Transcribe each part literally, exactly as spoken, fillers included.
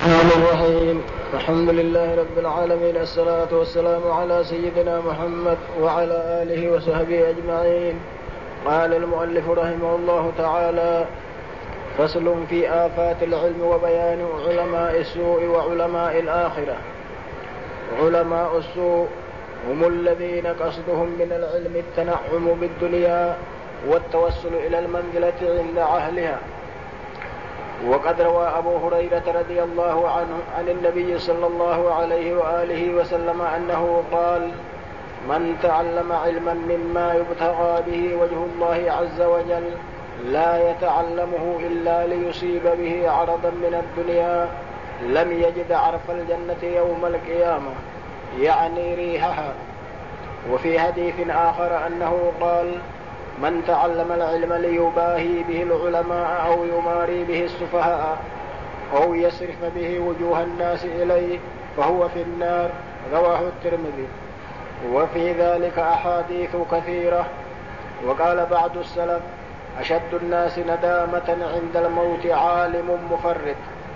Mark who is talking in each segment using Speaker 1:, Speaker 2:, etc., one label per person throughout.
Speaker 1: الرحمن الرحيم. الحمد لله رب العالمين، الصلاة والسلام على سيدنا محمد وعلى آله وصحبه أجمعين. قال المؤلف رحمه الله تعالى: فصل في آفات العلم وبيان علماء السوء وعلماء الآخرة. علماء السوء هم الذين قصدهم من العلم التنعم بالدنيا والتوسل إلى المنزلة عند أهلها. وقد روى أبو هريرة رضي الله عنه عن النبي صلى الله عليه وآله وسلم أنه قال: من تعلم علما مما يبتغى به وجه الله عز وجل لا يتعلمه إلا ليصيب به عرضا من الدنيا لم يجد عرف الجنة يوم القيامة، يعني ريحها. وفي حديث آخر أنه قال: من تعلم العلم ليباهي به العلماء أو يماري به السفهاء أو يصرف به وجوه الناس إليه فهو في النار. رواه الترمذي. وفي ذلك أحاديث كثيرة. وقال بعض السلف: أشد الناس ندامة عند الموت عالم مفرط.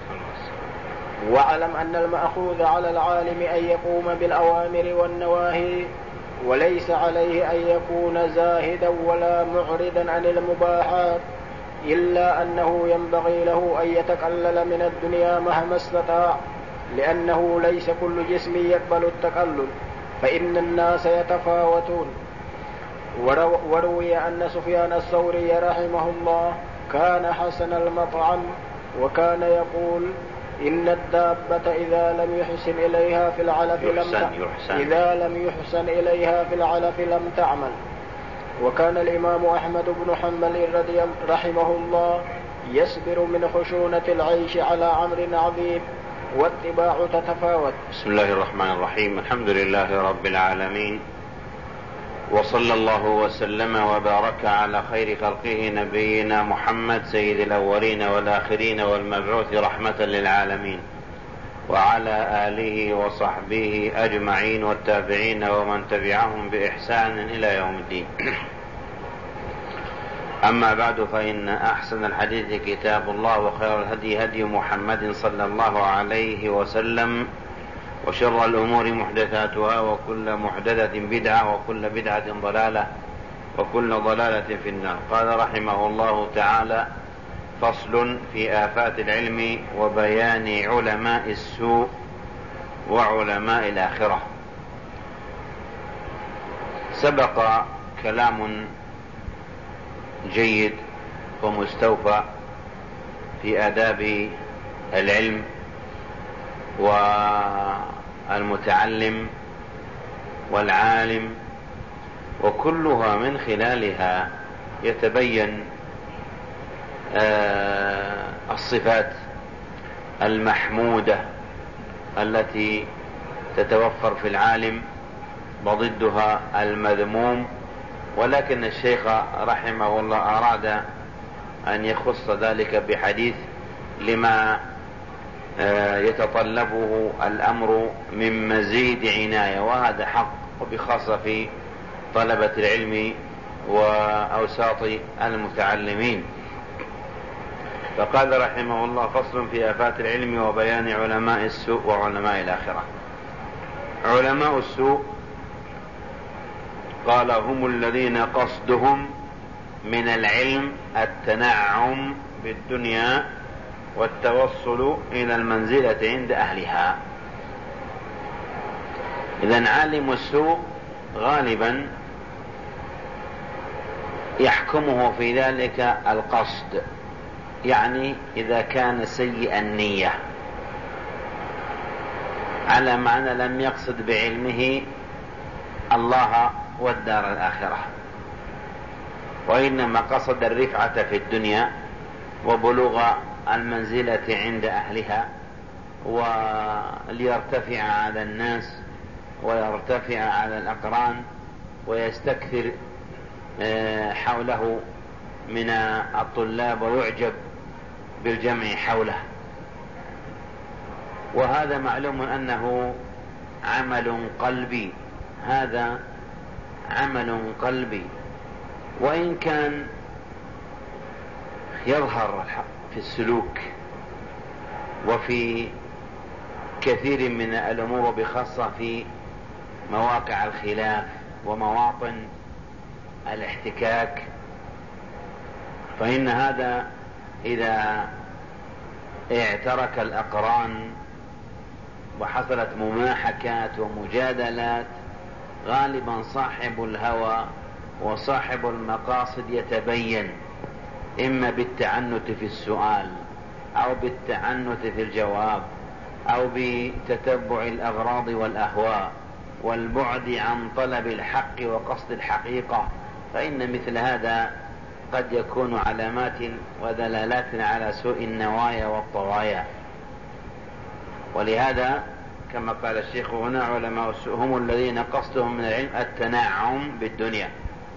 Speaker 1: واعلم أن المأخوذ على العالم أن يقوم بالأوامر والنواهي، وليس عليه أن يكون زاهدا ولا معرضا عن المباحات، إلا أنه ينبغي له أن يتقلل من الدنيا مهما استطاع، لأنه ليس كل جسم يقبل التقلل، فإن الناس يتفاوتون. وروي أن سفيان الثوري رحمه الله كان حسن المطعم، وكان يقول: إن الدابة إذا لم يحسن إليها في العلف لم إذا لم يحسن إليها في العلف لم تعمل. وكان الإمام أحمد بن حنبل رضي رحمه الله يصبر من خشونة العيش على أمر عظيم، والطباع تتفاوت.
Speaker 2: بسم الله الرحمن الرحيم. الحمد لله رب العالمين، وصلى الله وسلم وبارك على خير خلقه نبينا محمد سيد الأولين والآخرين والمبعوث رحمة للعالمين، وعلى آله وصحبه أجمعين والتابعين ومن تبعهم بإحسان إلى يوم الدين. أما بعد، فإن أحسن الحديث كتاب الله، وخير الهدي هدي محمد صلى الله عليه وسلم، وشر الأمور محدثاتها، وكل محدثة بدعة، وكل بدعة ضلالة، وكل ضلالة في النار. قال رحمه الله تعالى: فصل في آفات العلم وبيان علماء السوء وعلماء الآخرة. سبق كلام جيد ومستوفى في آداب العلم والمتعلم والعالم، وكلها من خلالها يتبين الصفات المحمودة التي تتوفر في العالم وضدها المذموم. ولكن الشيخ رحمه الله أراد أن يخص ذلك بحديث لما يتطلبه الأمر من مزيد عناية، وهذا حق، وبخاصة في طلبة العلم وأوساط المتعلمين. فقال رحمه الله: فصل في آفات العلم وبيان علماء السوء وعلماء الآخرة. علماء السوء قال: هم الذين قصدهم من العلم التنعم بالدنيا والتوصل إلى المنزلة عند أهلها. إذن عالم السوء غالبا يحكمه في ذلك القصد، يعني إذا كان سيء النية، على معنى لم يقصد بعلمه الله والدار الآخرة، وإنما قصد الرفعة في الدنيا وبلوغ المنزلة عند أهلها، وليرتفع على الناس ويرتفع على الأقران ويستكثر حوله من الطلاب ويعجب بالجمع حوله. وهذا معلوم أنه عمل قلبي، هذا عمل قلبي، وإن كان يظهر في السلوك وفي كثير من الأمور، بخاصة في مواقع الخلاف ومواطن الاحتكاك. فإن هذا إذا اعترك الأقران وحصلت مماحكات ومجادلات، غالبا صاحب الهوى وصاحب المقاصد يتبين، إما بالتعنت في السؤال أو بالتعنت في الجواب أو بتتبع الأغراض والأهواء والبعد عن طلب الحق وقصد الحقيقة. فإن مثل هذا قد يكون علامات ودلالات على سوء النوايا والطوايا. ولهذا كما قال الشيخ هنا: علماء السوء هم الذين قصدهم من العلم التنعم بالدنيا.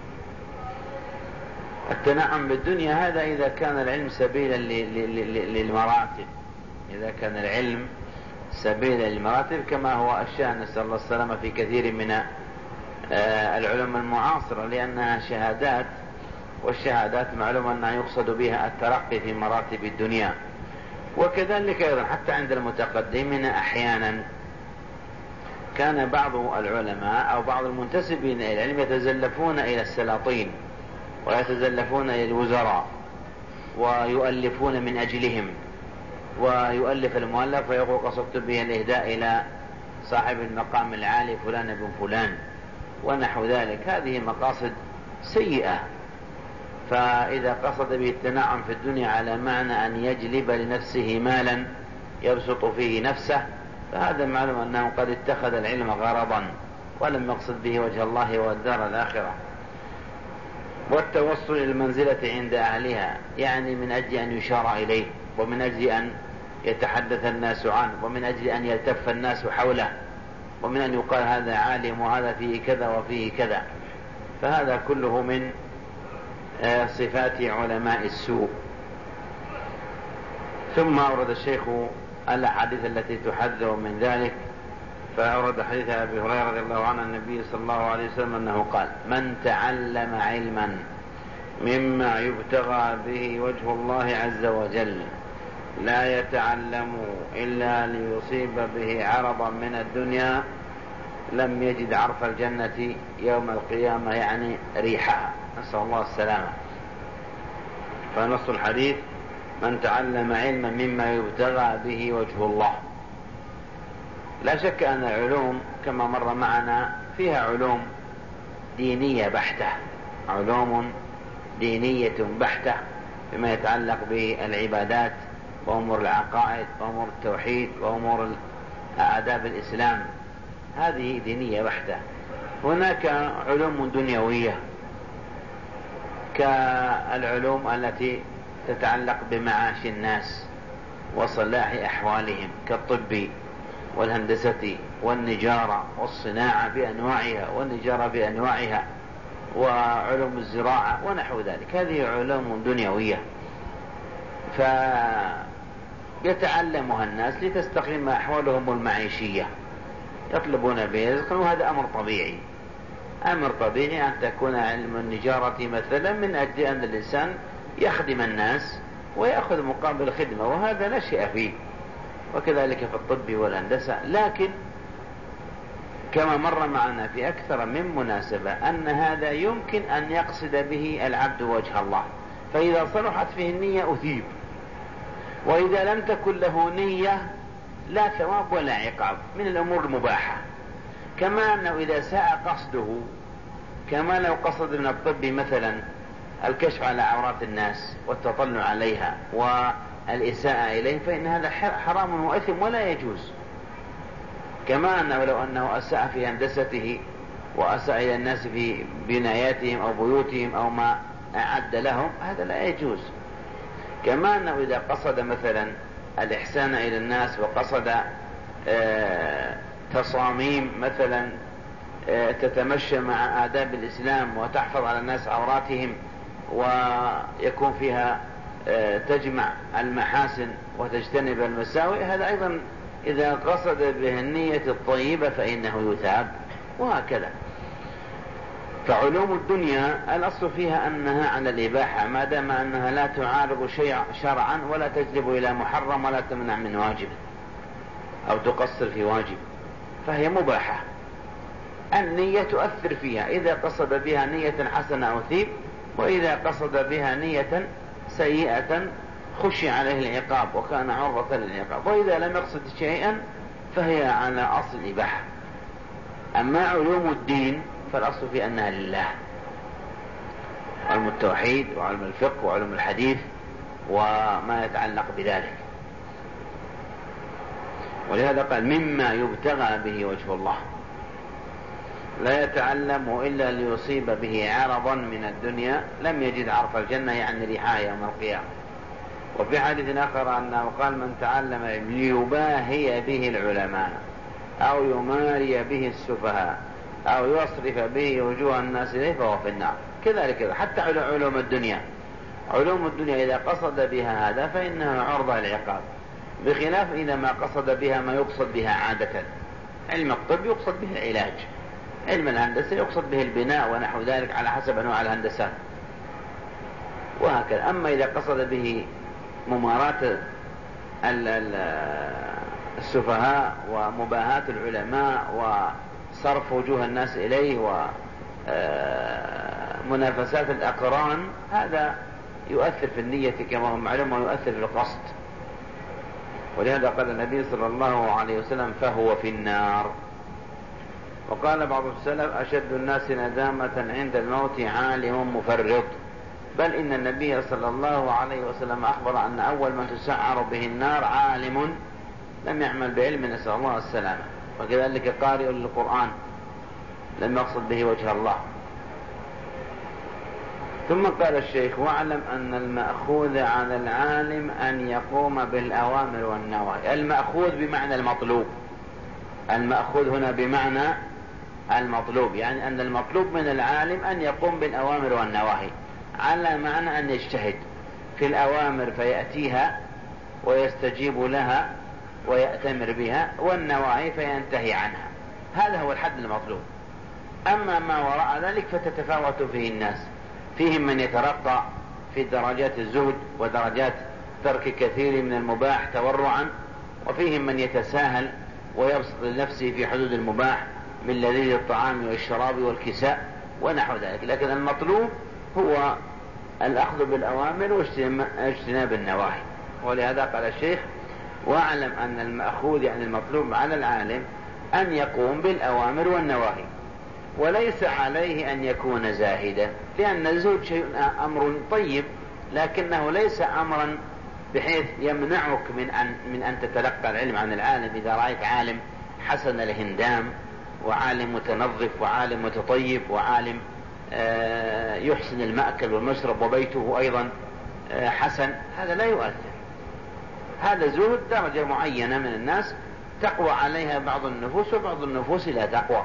Speaker 2: التنعم بالدنيا هذا إذا كان العلم سبيلا للمراتب، إذا كان العلم سبيلا للمراتب كما هو الشأن، نسأل الله السلامة، في كثير من العلوم المعاصرة، لأنها شهادات، والشهادات معلوم أنها يقصد بها الترقي في مراتب الدنيا. وكذلك أيضا حتى عند المتقدمين أحيانا كان بعض العلماء أو بعض المنتسبين إلى العلم يتزلفون إلى السلاطين ويتزلفون إلى الوزراء ويؤلفون من أجلهم، ويؤلف المؤلف ويقول: قصدت به الإهداء إلى صاحب المقام العالي فلان بن فلان ونحو ذلك. هذه مقاصد سيئة. فإذا قصد به التنعم في الدنيا على معنى أن يجلب لنفسه مالا يبسط فيه نفسه، فهذا معلوم أنه قد اتخذ العلم غرضا ولم يقصد به وجه الله والدار الآخرة. والتوصل إلى المنزلة عند أهلها، يعني من أجل أن يشار إليه، ومن أجل أن يتحدث الناس عنه، ومن أجل أن يلتف الناس حوله، ومن أن يقال هذا عالم وهذا فيه كذا وفيه كذا. فهذا كله من صفات علماء السوء. ثم أورد الشيخ الأحاديث التي تحذر من ذلك، فأورد حديث أبي هريرة رضي الله عنه النبي صلى الله عليه وسلم أنه قال: من تعلم علما مما يبتغى به وجه الله عز وجل لا يتعلم إلا ليصيب به عرضا من الدنيا لم يجد عرف الجنة يوم القيامة، يعني ريحها، نسأل الله السلامة. فنص الحديث: من تعلم علما مما يبتغى به وجه الله. لا شك أن العلوم كما مر معنا فيها علوم دينية بحتة، علوم دينية بحتة بما يتعلق بالعبادات وأمور العقائد وأمور التوحيد وأمور آداب الإسلام، هذه دينية بحتة. هناك علوم دنيوية كالعلوم التي تتعلق بمعاش الناس وصلاح أحوالهم، كالطب والهندسة والنجارة والصناعة بأنواعها والنجارة بأنواعها وعلوم الزراعة ونحو ذلك. هذه علوم دنيوية فيتعلمها الناس لتستقيم أحوالهم المعيشية، يطلبون به رزقا، وهذا أمر طبيعي. أمر طبيعي أن تكون علم النجارة مثلا من أجل أن الإنسان يخدم الناس ويأخذ مقابل الخدمة، وهذا لا شيء فيه. وكذلك في الطب والهندسة. لكن كما مر معنا في أكثر من مناسبة أن هذا يمكن أن يقصد به العبد وجه الله، فإذا صلحت فيه النية أثيب، وإذا لم تكن له نية لا ثواب ولا عقاب، من الأمور المباحة. كما أنه إذا ساء قصده، كما لو قصد من الطب مثلا الكشف على عورات الناس والتطلع عليها والإساءة إليه، فإن هذا حرام وإثم ولا يجوز. كما أنه لو أنه أساء في هندسته وأساء إلى الناس في بناياتهم أو بيوتهم أو ما أعد لهم، هذا لا يجوز. كما أنه إذا قصد مثلا الإحسان إلى الناس وقصد آه تصاميم مثلا آه تتمشى مع آداب الإسلام وتحفظ على الناس عوراتهم ويكون فيها آه تجمع المحاسن وتجتنب المساوئ، هذا أيضا إذا قصد به النية الطيبة فإنه يثاب، وهكذا. فعلوم الدنيا الأصل فيها أنها على الإباحة، ما دام أنها لا تعارض شيء شرعا ولا تجلب إلى محرم ولا تمنع من واجب. أو تقصر في واجب، فهي مباحة. النية تؤثر فيها، إذا قصد بها نية حسنة أثيب، وإذا قصد بها نية سيئة خشي عليه العقاب وكان عرضة للعقاب، وإذا لم يقصد شيئا فهي على أصل الإباحة. أما علوم الدين فالأصل في أنها لله، علم التوحيد وعلم الفقه وعلم الحديث وما يتعلق بذلك. ولهذا قال مما يبتغى به وجه الله، لا يتعلم إلا ليصيب به عرضا من الدنيا لم يجد عرف الجنة، يعني ريحها يوم القيامة. وفي حديث آخر أنه قال من تعلم ليباهي به العلماء أو يماري به السفهاء أو يصرف به وجوه الناس إليه فهو في النار. كذلك حتى علوم الدنيا، علوم الدنيا إذا قصد بها هذا فإنها عرضة للعقاب، بخلاف إذا ما قصد بها ما يقصد بها عادة. علم الطب يقصد به العلاج، علم الهندسة يقصد به البناء ونحو ذلك على حسب أنواع الهندسات، وهكذا. أما إذا قصد به مماراة السفهاء ومباهاة العلماء وصرف وجوه الناس إليه ومنافسات الأقران، هذا يؤثر في النية كما هو معلوم ويؤثر في القصد. ولهذا قال النبي صلى الله عليه وسلم فهو في النار. وقال بعض السلف أشد الناس ندامة عند الموت عالم مفرط، بل إن النبي صلى الله عليه وسلم أخبر أن أول من تسعر به النار عالم لم يعمل بعلم، نسأل الله السلامة. وكذلك قارئ للقرآن لم يقصد به وجه الله. ثم قال الشيخ واعلم أن المأخوذ عن العالم أن يقوم بالأوامر والنواهي. المأخوذ بمعنى المطلوب، المأخوذ هنا بمعنى المطلوب، يعني أن المطلوب من العالم أن يقوم بالأوامر والنواهي، على معنى أن يجتهد في الأوامر فيأتيها ويستجيب لها ويأتمر بها، والنواهي فينتهي عنها. هذا هو الحد المطلوب. أما ما وراء ذلك فتتفاوت فيه الناس، فيهم من يترقى في درجات الزهد ودرجات ترك كثير من المباح تورعا، وفيهم من يتساهل ويبسط لنفسه في حدود المباح من لذيذ الطعام والشراب والكساء ونحو ذلك. لكن المطلوب هو الأخذ بالأوامر واجتناب النواهي. ولهذا قال الشيخ واعلم أن المأخوذ يعني المطلوب على العالم أن يقوم بالأوامر والنواهي، وليس عليه أن يكون زاهدا، لأن الزهد شيء أمر طيب، لكنه ليس أمرا بحيث يمنعك من أن, من أن تتلقى العلم عن العالم. إذا رأيت عالم حسن الهندام وعالم متنظف وعالم متطيب وعالم يحسن المأكل والمشرب وبيته أيضا حسن، هذا لا يؤثر. هذا زهد درجة معينة من الناس تقوى عليها بعض النفوس وبعض النفوس لا تقوى.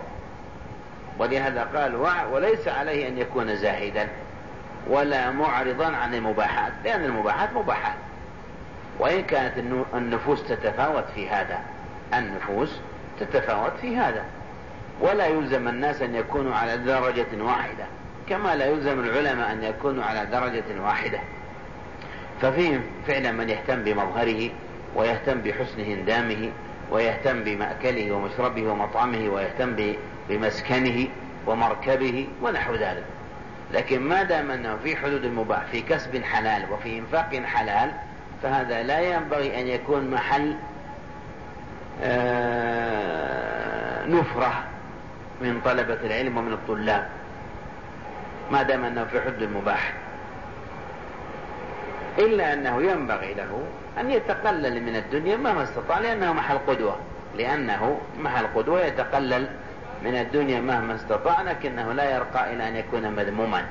Speaker 2: ولهذا قال وليس عليه أن يكون زاهدا ولا معرضا عن المباحات، لأن المباحات مباحات، وإن كانت النفوس تتفاوت في هذا، النفوس تتفاوت في هذا، ولا يلزم الناس أن يكونوا على درجة واحدة، كما لا يلزم العلماء أن يكونوا على درجة واحدة. ففيهم فعلا من يهتم بمظهره ويهتم بحسن هندامه ويهتم بمأكله ومشربه ومطعمه ويهتم بمسكنه ومركبه ونحو ذلك، لكن ما دام أنه في حدود المباح في كسب حلال وفي إنفاق حلال فهذا لا ينبغي أن يكون محل نفرة من طلبة العلم ومن الطلاب، ما دام أنه في حدود المباح، إلا أنه ينبغي له أن يتقلل من الدنيا مهما استطاع، لأنه محل قدوة، لأنه محل قدوة يتقلل من الدنيا مهما استطاع، لكنه لا يرقى إلى أن يكون مذموما،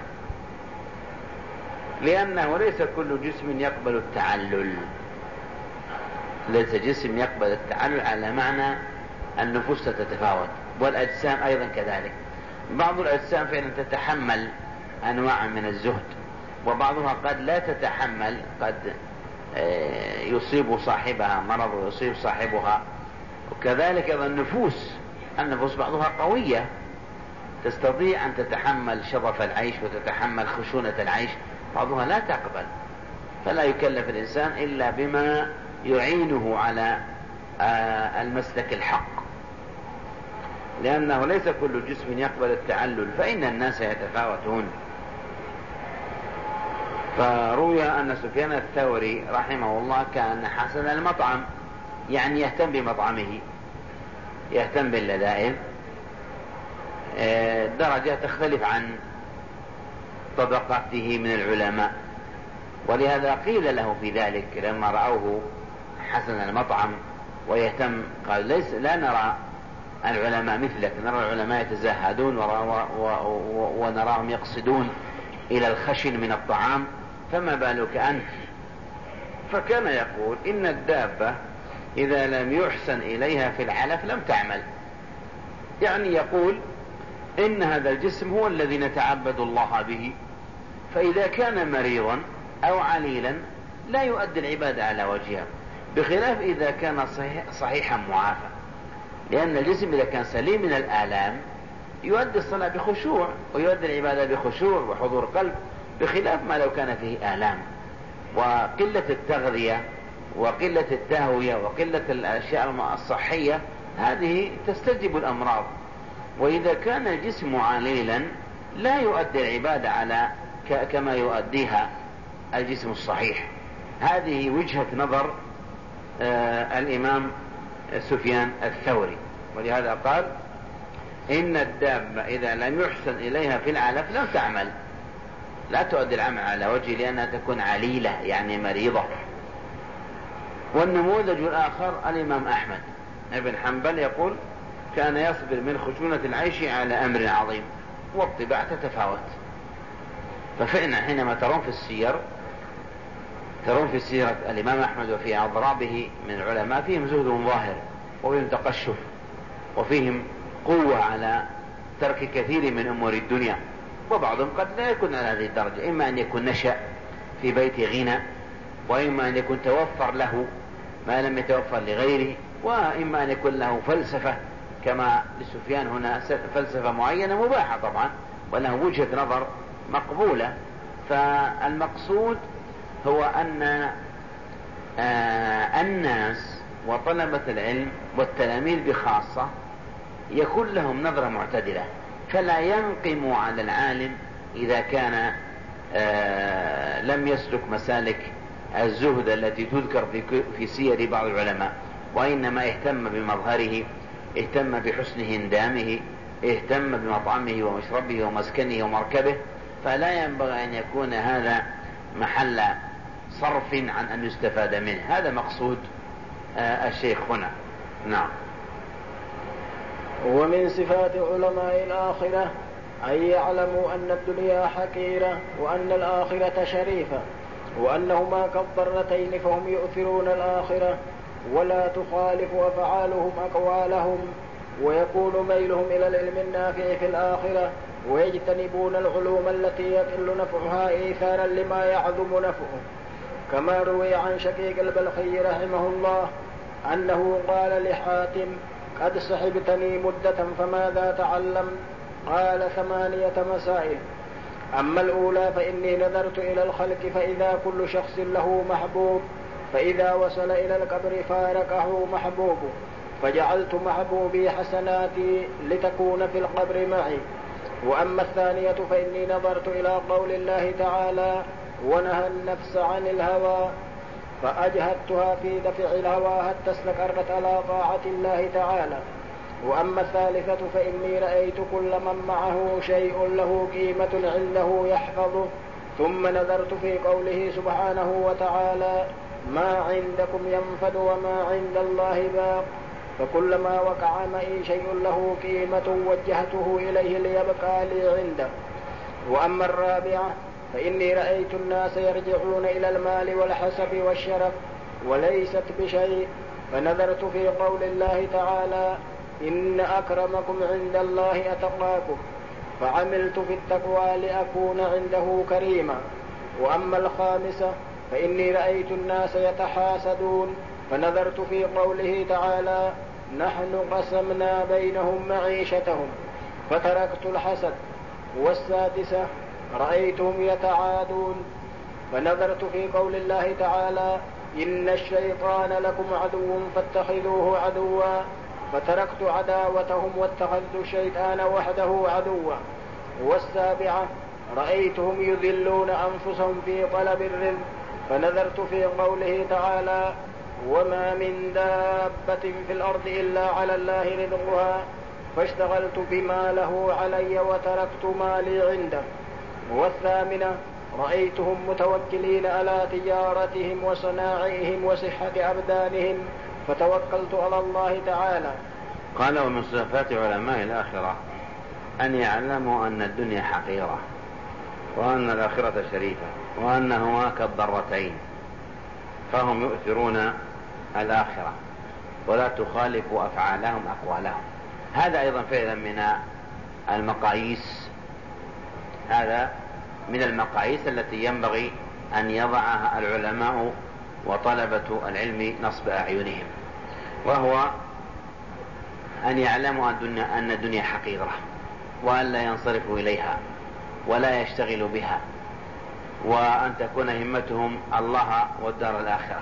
Speaker 2: لأنه ليس كل جسم يقبل التعلل، ليس جسم يقبل التعلل على معنى النفوس تتفاوت، والأجسام أيضا كذلك. بعض الأجسام فعلا تتحمل أنواع من الزهد، وبعضها قد لا تتحمل، قد يصيب صاحبها مرض ويصيب صاحبها. وكذلك أيضا النفوس، النفوس بعضها قوية تستطيع أن تتحمل شظف العيش وتتحمل خشونة العيش، بعضها لا تقبل. فلا يكلف الإنسان إلا بما يعينه على المسلك الحق، لأنه ليس كل جسم يقبل التعلل، فإن الناس يتفاوتون. فروي أن سفيان الثوري رحمه الله كان حسن المطعم، يعني يهتم بمطعمه، يهتم باللذائذ، درجة تختلف عن طبقاته من العلماء. ولهذا قيل له في ذلك لما رأوه حسن المطعم ويهتم، قال ليس لا نرى العلماء مثلك، نرى العلماء يتزاهدون ونراهم يقصدون إلى الخشن من الطعام، فما بالك أنت؟ فكان يقول إن الدابة إذا لم يحسن إليها في العلف لم تعمل، يعني يقول إن هذا الجسم هو الذي نتعبد الله به، فإذا كان مريضا أو عليلا لا يؤدي العبادة على وجهها، بخلاف إذا كان صحيح صحيحا معافى، لأن الجسم إذا كان سليم من الآلام يؤدي الصلاة بخشوع ويؤدي العبادة بخشوع وحضور قلب، بخلاف ما لو كان فيه آلام وقلة التغذية وقلة التهوية وقلة الأشياء الصحية، هذه تستجب الأمراض. وإذا كان الجسم عليلا لا يؤدي العبادة على كما يؤديها الجسم الصحيح. هذه وجهة نظر آه الإمام سفيان الثوري، ولهذا قال إن الدابة إذا لم يحسن إليها في العلف لم تعمل، لا تؤدي العمل على وجه، لأنها تكون عليلة يعني مريضة. والنموذج الآخر الإمام أحمد بن حنبل يقول كان يصبر من خشونة العيش على أمر عظيم، والطباع تتفاوت. ففعلا حينما ترون في السير ترون في سيرة الإمام أحمد وفي أضرابه من العلماء فيهم زهد ظاهر وفيهم تقشف وفيهم قوة على ترك كثير من أمور الدنيا، وبعضهم قد لا يكون على هذه الدرجة، إما أن يكون نشأ في بيت غنى، وإما أن يكون توفر له ما لم يتوفر لغيره، وإما أن يكون له فلسفة كما لسفيان هنا فلسفة معينة مباحة طبعا وله وجهة نظر مقبولة. فالمقصود هو أن آه الناس وطلبة العلم والتلاميذ بخاصة يكون لهم نظرة معتدلة، فلا ينقم على العالم إذا كان آه لم يسلك مسالك الزهد التي تذكر في, في سير بعض العلماء، وإنما اهتم بمظهره، اهتم بحسن هندامه، اهتم بمطعمه ومشربه ومسكنه ومركبه، فلا ينبغي أن يكون هذا محل صرف عن أن يستفاد منه. هذا مقصود آه الشيخ هنا. نعم.
Speaker 1: ومن صفات علماء الآخرة أن يعلموا أن الدنيا حقيرة وأن الآخرة شريفة، وأنهما كالضرتين، فهم يؤثرون الآخرة ولا تخالف أفعالهم أقوالهم، ويكون ميلهم إلى العلم النافع في الآخرة، ويجتنبون العلوم التي يقل نفعها إيثارا لما يعظم نفعه. كما روي عن شقيق البلخي رحمه الله أنه قال لحاتم قد صحبتني مدة فماذا تعلم؟ قال ثمانية مسائل. أما الأولى فإني نظرت إلى الخلق فإذا كل شخص له محبوب، فإذا وصل إلى القبر فارقه محبوبه، فجعلت محبوبي حسناتي لتكون في القبر معي. وأما الثانية فإني نظرت إلى قول الله تعالى ونهى النفس عن الهوى فأجهدتها في دفع الهوى حتى استقرت على طاعة الله تعالى. وأما الثالثة فإني رأيت كل من معه شيء له قيمة عنده يحفظه، ثم نظرت في قوله سبحانه وتعالى ما عندكم ينفد وما عند الله باق، فكلما وقع معي شيء له قيمة وجهته إليه ليبقى لي عنده. وأما الرابعة فإني رأيت الناس يرجعون إلى المال والحسب والشرف وليست بشيء، فنظرت في قول الله تعالى إن أكرمكم عند الله أتقاكم، فعملت في التقوى لأكون عنده كريما. وأما الخامسة فإني رأيت الناس يتحاسدون، فنظرت في قوله تعالى نحن قسمنا بينهم معيشتهم فتركت الحسد. والسادسة رأيتهم يتعادون، فنظرت في قول الله تعالى إن الشيطان لكم عدو فاتخذوه عدوا فتركت عداوتهم واتخذت الشيطان وحده عدوا. والسابعة رأيتهم يذلون أنفسهم في طلب الرزق فنذرت في قوله تعالى وما من دابة في الأرض إلا على الله رزقها فاشتغلت بما له علي وتركت ما لي عنده. والثامنة رأيتهم متوكلين على تجارتهم وصناعهم وصحة أبدانهم فتوكلت على الله تعالى.
Speaker 2: قال ومن صفات علماء الآخرة أن يعلموا أن الدنيا حقيرة وأن الآخرة شريفة وأن هناك الضرتين فهم يؤثرون الآخرة ولا تخالف أفعالهم أقوالهم. هذا أيضا فعلا من المقاييس هذا من المقاييس التي ينبغي أن يضعها العلماء وطلبة العلم نصب أعينهم، وهو أن يعلموا أن الدنيا حقيرة وأن لا ينصرفوا إليها ولا يشتغلوا بها، وأن تكون همتهم الله والدار الآخرة.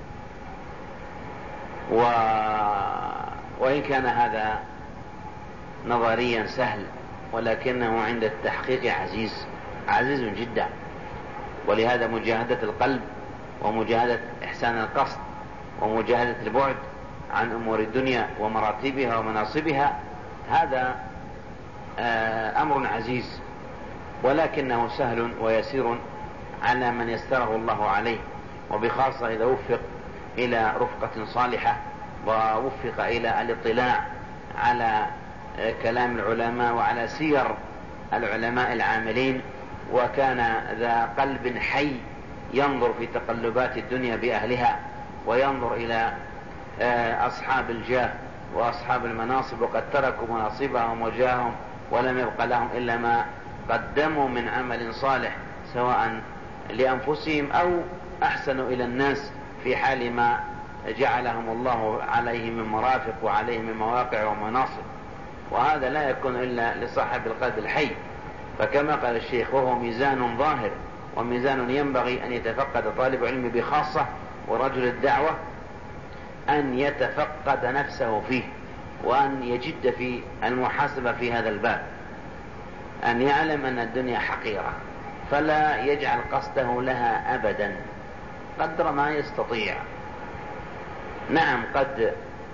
Speaker 2: و... وإن كان هذا نظريا سهل ولكنه عند التحقيق عزيز عزيز جدا. ولهذا مجاهدة القلب ومجاهدة إحسان القصد ومجاهدة البعد عن أمور الدنيا ومراتبها ومناصبها هذا أمر عزيز، ولكنه سهل ويسير على من يسره الله عليه، وبخاصة إذا وفق إلى رفقة صالحة ووفق إلى الاطلاع على كلام العلماء وعلى سير العلماء العاملين، وكان ذا قلب حي ينظر في تقلبات الدنيا بأهلها وينظر إلى أصحاب الجاه وأصحاب المناصب وقد تركوا مناصبهم وجاههم ولم يبق لهم إلا ما قدموا من عمل صالح سواء لأنفسهم أو أحسنوا إلى الناس في حال ما جعلهم الله عليه من مرافق وعليه من مواقع ومناصب. وهذا لا يكون إلا لصاحب القلب الحي. فكما قال الشيخ وهو ميزان ظاهر وميزان ينبغي أن يتفقد طالب علم بخاصة ورجل الدعوة أن يتفقد نفسه فيه وأن يجد في المحاسبة في هذا الباب، أن يعلم أن الدنيا حقيرة فلا يجعل قصده لها أبدا قدر ما يستطيع. نعم قد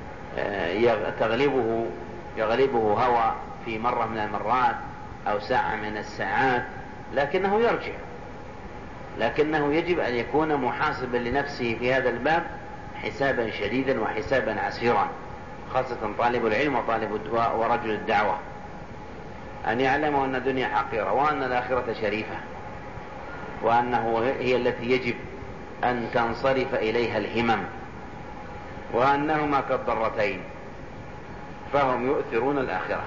Speaker 2: تغلبه يغلبه هوى في مرة من المرات أو ساعة من الساعات، لكنه يرجع، لكنه يجب أن يكون محاسبا لنفسه في هذا الباب حسابا شديدا وحسابا عسيرا، خاصة طالب العلم وطالب الدواء ورجل الدعوة، أن يعلموا أن الدنيا حقيرة وأن الآخرة شريفة وأنه هي التي يجب أن تنصرف إليها الهمم، وأنهما كالضرتين فهم يؤثرون الآخرة.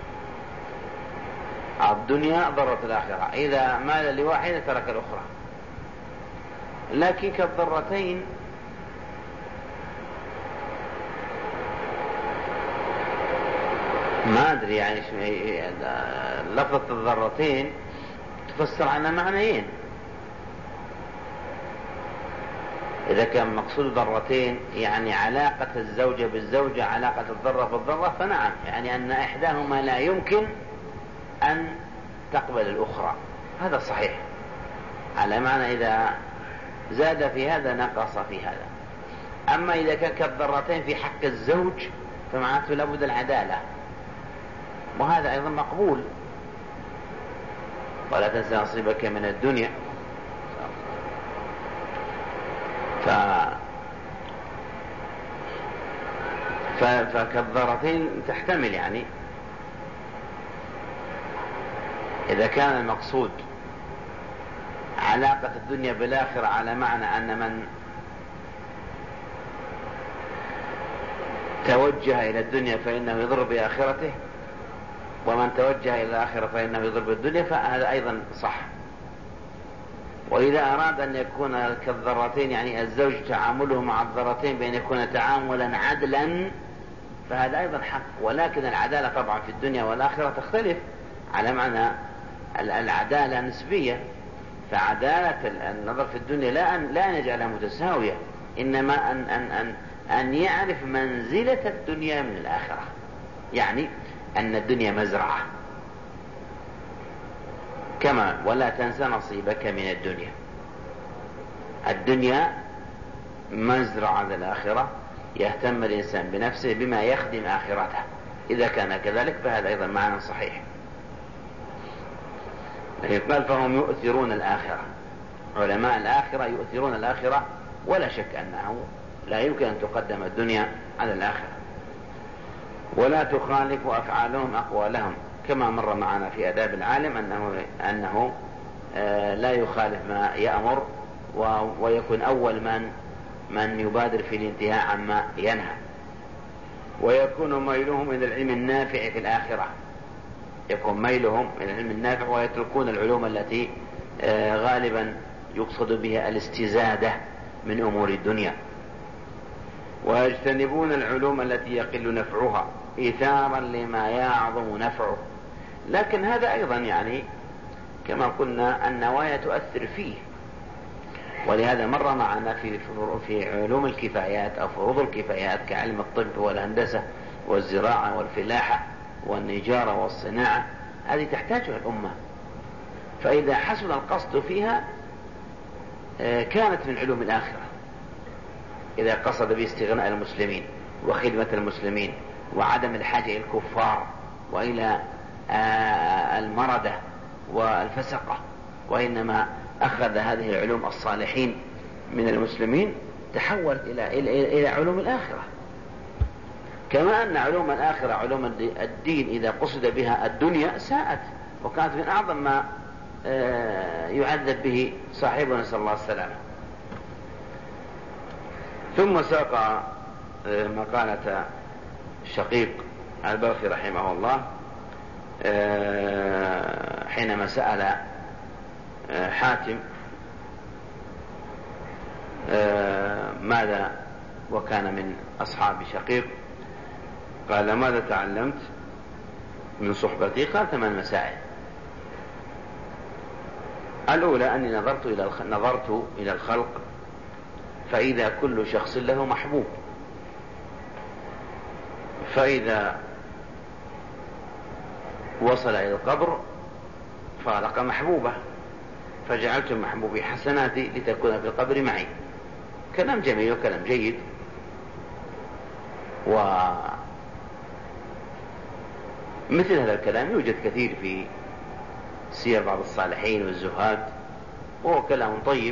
Speaker 2: الدنيا ضرة الآخرة، إذا مال لواحدة ترك الأخرى. لكن كالضرتين ما أدري يعني لفظة الضرتين تفسر عنها معنيين. إذا كان مقصود ضرتين يعني علاقة الزوجة بالزوجة علاقة الضرة بالضرة فنعم، يعني أن إحداهما لا يمكن أن تقبل الأخرى، هذا صحيح، على معنى إذا زاد في هذا نقص في هذا. أما إذا كان كالضرتين في حق الزوج فمعناته لابد العدالة، وهذا أيضا مقبول. ولا تنسى نصيبك من الدنيا. ف... ف... فكالضرتين تحتمل، يعني إذا كان المقصود علاقة الدنيا بالآخرة على معنى أن من توجه إلى الدنيا فإنه يضر بآخرته، ومن توجه إلى الآخرة فإنه يضر بالدنيا، فهذا أيضا صح. وإذا أراد أن يكون كالذرتين يعني الزوج تعامله مع الذرتين بأن يكون تعاملا عدلا فهذا أيضا حق، ولكن العدالة طبعا في الدنيا والآخرة تختلف، على معنى العدالة نسبية، فعدالة النظر في الدنيا لا أن لا نجعلها متساوية، إنما أن, أن, أن, أن يعرف منزلة الدنيا من الآخرة، يعني أن الدنيا مزرعة، كما ولا تنسى نصيبك من الدنيا. الدنيا مزرعة للآخرة، يهتم الإنسان بنفسه بما يخدم آخرته. إذا كان كذلك فهذا أيضا معنى صحيح. قال فهم يؤثرون الآخرة، علماء الآخرة يؤثرون الآخرة، ولا شك أنه لا يمكن أن تقدم الدنيا على الآخرة، ولا تخالف أفعالهم أقوالهم، كما مر معنا في آداب العالم أنه, أنه لا يخالف ما يأمر ويكون أول من من يبادر في الانتهاء عما ينهى، ويكون ميلهم إلى العلم النافع في الآخرة، يكون ميلهم إلى العلم النافع، ويتركون العلوم التي غالبا يقصد بها الاستزادة من أمور الدنيا، ويجتنبون العلوم التي يقل نفعها إيثارا لما يعظم نفعه. لكن هذا أيضا يعني كما قلنا النوايا تؤثر فيه، ولهذا مر معنا في في علوم الكفايات أو فروض الكفايات كعلم الطب والهندسة والزراعة والفلاحة والنجارة والصناعة، هذه تحتاجها الأمة، فإذا حصل القصد فيها كانت من علوم الآخرة، إذا قصد باستغناء المسلمين وخدمة المسلمين وعدم الحاجة إلى الكفار وإلى المردة والفسقة، وإنما أخذ هذه العلوم الصالحين من المسلمين تحولت إلى, إلى, إلى علوم الآخرة. كما أن علوم الآخرة علوم الدين إذا قصد بها الدنيا ساءت، وكانت من أعظم ما يعذب به صاحبنا نسأل الله السلامة. ثم ساق مقالة شقيق البلخي رحمه الله حينما سأل حاتم ماذا، وكان من أصحاب شقيق، قال ماذا تعلمت من صحبتي؟ قال ثمان مسائل. الأولى أني نظرت إلى نظرت إلى الخلق فإذا كل شخص له محبوب، فإذا وصل إلى القبر فارق محبوبه، فجعلت محبوبي حسناتي لتكون في القبر معي. كلام جميل وكلام جيد، ومثل هذا الكلام يوجد كثير في سير بعض الصالحين والزهاد، وهو كلام طيب،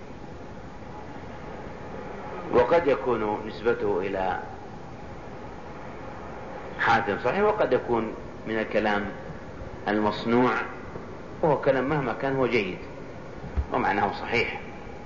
Speaker 2: وقد يكون نسبته إلى حاتم صحيح، وقد يكون من الكلام المصنوع، وهو كلام مهما كان هو جيد ومعناه صحيح.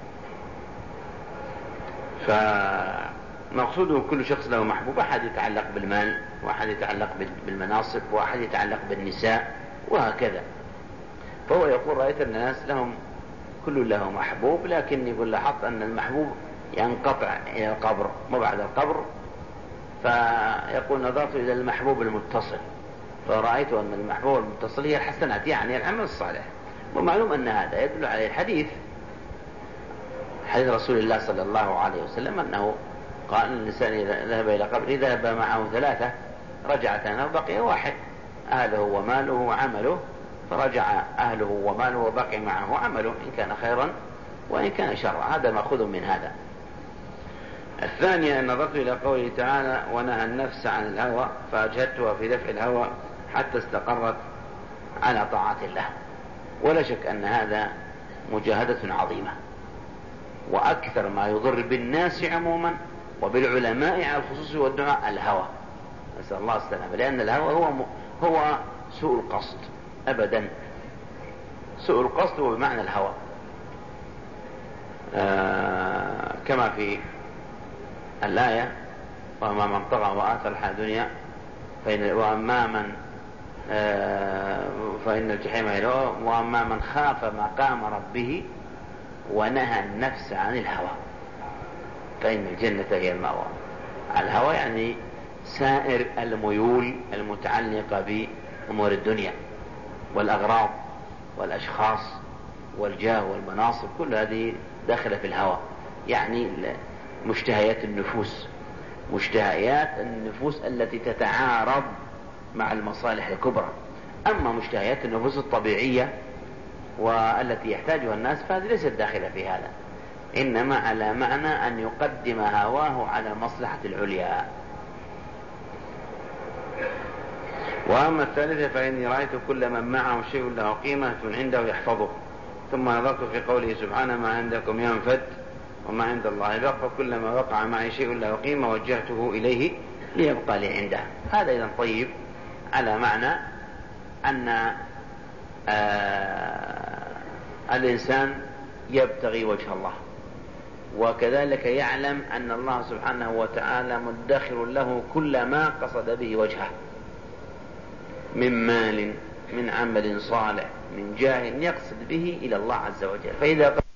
Speaker 2: فمقصوده كل شخص له محبوب، أحد يتعلق بالمال، وأحد يتعلق بالمناصب، وأحد يتعلق بالنساء، وهكذا. فهو يقول رأيت الناس لهم كل له محبوب، لكن يقول لاحظت أن المحبوب ينقطع إلى القبر وبعد القبر، فيقول نظرت إلى المحبوب المتصل فرأيت أن المحبوب المتصل هي الحسنات، يعني العمل الصالح. ومعلوم أن هذا يدل عليه الحديث حديث رسول الله صلى الله عليه وسلم أنه قال الإنسان إذا ذهب إلى قبره ذهب معه ثلاثة رجع ثانية وبقي واحد، أهله وماله وعمله، فرجع أهله وماله وبقي معه عمله، إن كان خيرا وإن كان شرا. هذا مأخوذ من هذا. الثانية نظرت إلى قوله تعالى ونهى النفس عن الهوى فأجهدتها في دفع الهوى حتى استقرت على طاعة الله. ولا شك أن هذا مجاهدة عظيمة، وأكثر ما يضر بالناس عموما وبالعلماء على الخصوص والدعاء الهوى، نسأل الله السلامة، لأن الهوى هو هو سوء القصد أبدا. سوء القصد هو بمعنى الهوى، آه كما في الآية وأما من طغى وآثر الحياة الدنيا فإن وأما من آه فإن الجحيم هي الهوى وأما من خاف مقام ربه ونهى النفس عن الهوى فإن الجنة هي المأوى. الهوى يعني سائر الميول المتعلقة بأمور الدنيا والأغراض والأشخاص والجاه والمناصب، كل هذه داخلة في الهوى، يعني مشتهيات النفوس، مشتهيات النفوس التي تتعارض مع المصالح الكبرى. أما مشتهيات النفوس الطبيعية والتي يحتاجها الناس فهذه ليست داخلة في هذا، إنما على معنى أن يقدم هواه على المصلحة العليا. وأما الثالثة فإني رأيت كل من معه شيء له قيمة عنده يحفظه، ثم نظرت في قوله سبحانه ما عندكم ينفد وما عند الله باق، فكلما وقع معي شيء له قيمة وجهته إليه ليبقى لي عنده. هذا إذن طيب على معنى أن آه الإنسان يبتغي وجه الله، وكذلك يعلم أن الله سبحانه وتعالى مدخر له كل ما قصد به وجهه من مال، من عمل صالح، من جاه يقصد به إلى الله عز وجل. فإذا